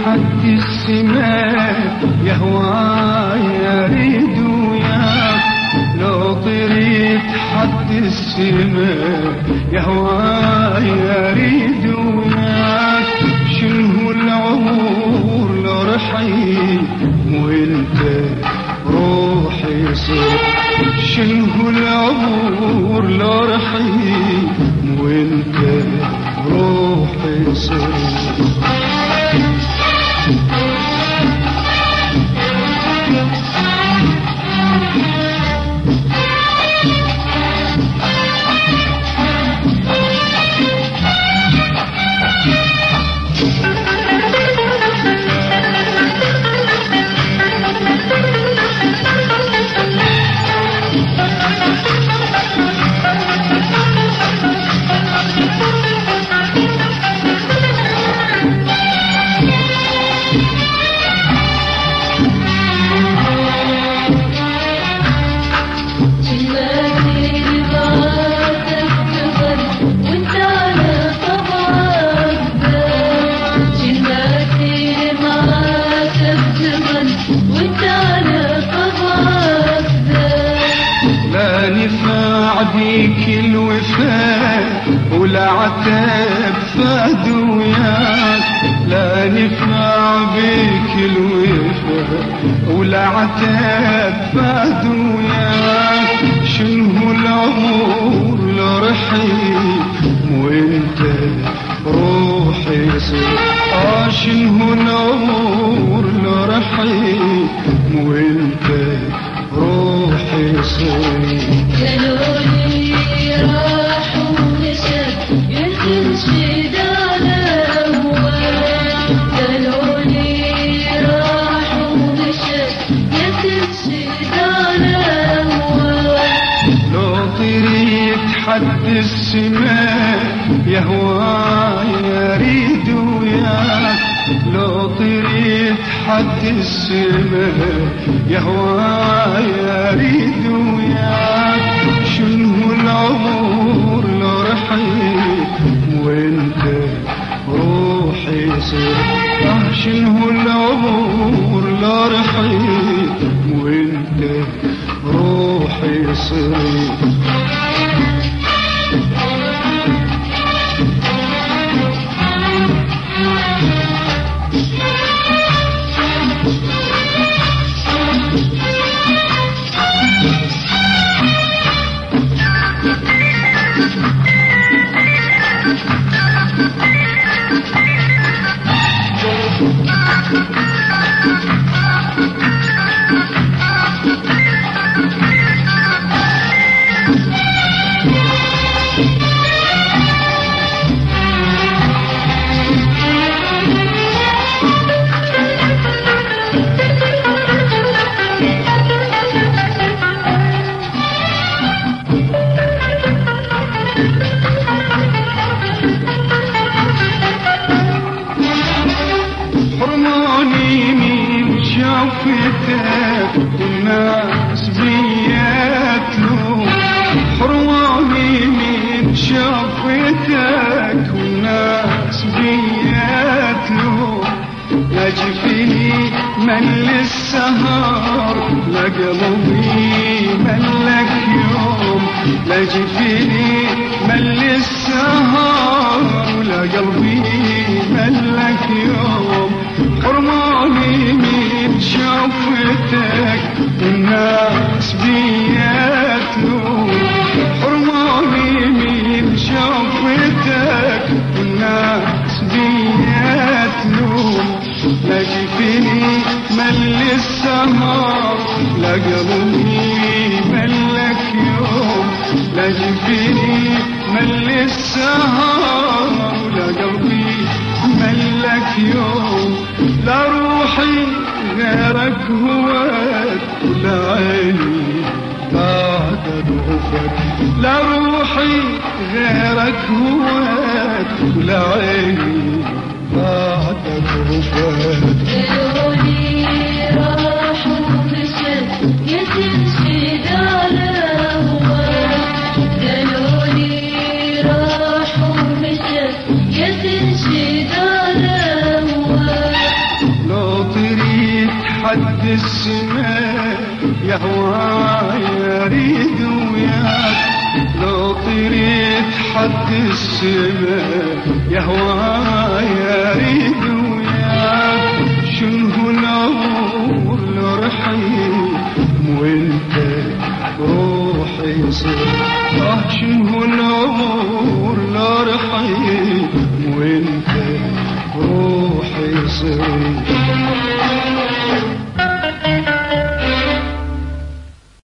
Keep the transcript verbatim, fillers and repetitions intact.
حد السماء يهواي أريد وياك، لو طريت حد السماء يهواي أريد وياك. شنو العمر لو رحيت وانت روحي صرت، شنو العمر لو رحيت وانت روحي صرت. بيك الوفاء ولا عتاب فهد وياك، لا نفع بيك الوفاء ولا عتاب فهد وياك. شنو العمر لو رحيت وانت روحي صرت، اه شنو العمر لو رحيت وانت روحي صرت. قالولي راح ومشى يرتشد على هواك، قالولي راح ومشى يرتشد على هواك. لو طريت حد السماء يهواي أريد وياك، لو طريت حد السماء يهواي أريد وياك. شنو العمر لو رحيت وانت روحي صرت، اه شنو العمر لو رحيت وانت روحي صرت. شافتك والناس بياتلو، حرماني من شافتك والناس بياتلو. لا جفيني من السهر لا قلبي ملك يوم، لا جفيني من السهر ولا قلبي ملك يوم. حرماني من شافتك الناس بياتلو، حرماني من شافتك الناس بياتلو. لا جفيني مل السهر لا قلبي ملك يوم، لا جفيني مل السهر ولا قلبي ملك يوم. لا روحي غيرك هواك ولا عيني بعد ضعفك، لا روحي غيرك هواك ولا عيني بعد ضعفك. قالولي راح ومشى يرتشد على هواك، قالولي راح ومشى يرتشد على هواك. حد السماء يا هوايا اريد وياك لو طريت حد السماء يا هوايا اريد وياك شنو العمر لو رحيت وانت روحي صير اه شنو العمر لو رحيت وانت روحي صير